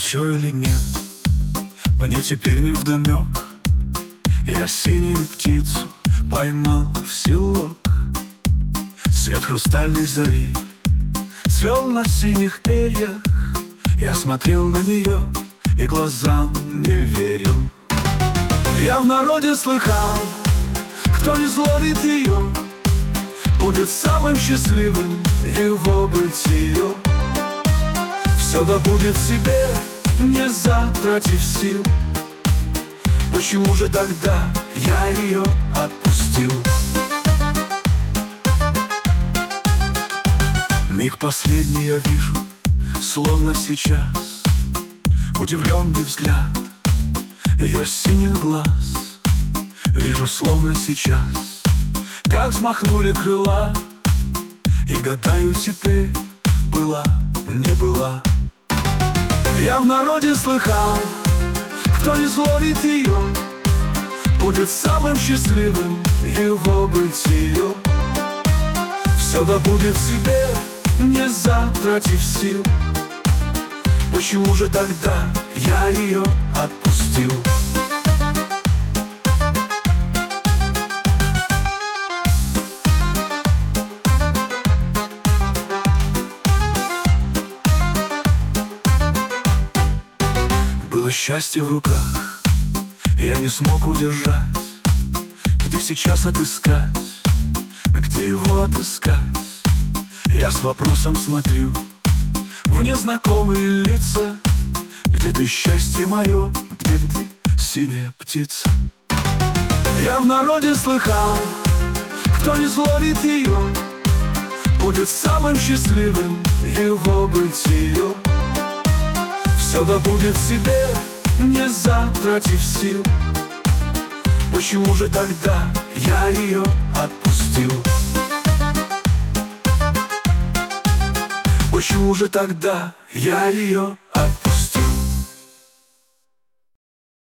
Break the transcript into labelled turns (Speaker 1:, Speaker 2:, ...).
Speaker 1: все или нет, мне теперь не вдомек. Я синюю птицу поймал в селок. Свет хрустальной зари цвел на синих перьях. Я смотрел на нее и глазам не верил. Я в народе слыхал, кто не зловит ее, будет самым счастливым его бытие. Все добудет себе, не затратив сил. Почему же тогда я ее отпустил? Миг последний я вижу, словно сейчас, удивленный взгляд ее синих глаз. Вижу, словно сейчас, как взмахнули крыла, и гадаю теперь, была, не была. Я в народе слыхал, кто не зловит ее, будет самым счастливым его бытие. Все добудет себе, не затратив сил. Почему же тогда я ее отпустил? Было счастье в руках, я не смог удержать. Где сейчас отыскать, где его отыскать? Я с вопросом смотрю в незнакомые лица. Где ты, счастье мое, где ты, синяя птица? Я в народе слыхал, кто не зловит ее, будет самым счастливым его бытие. Все добудет себе, не затратив сил. Почему же тогда я ее отпустил? Почему же тогда я ее отпустил?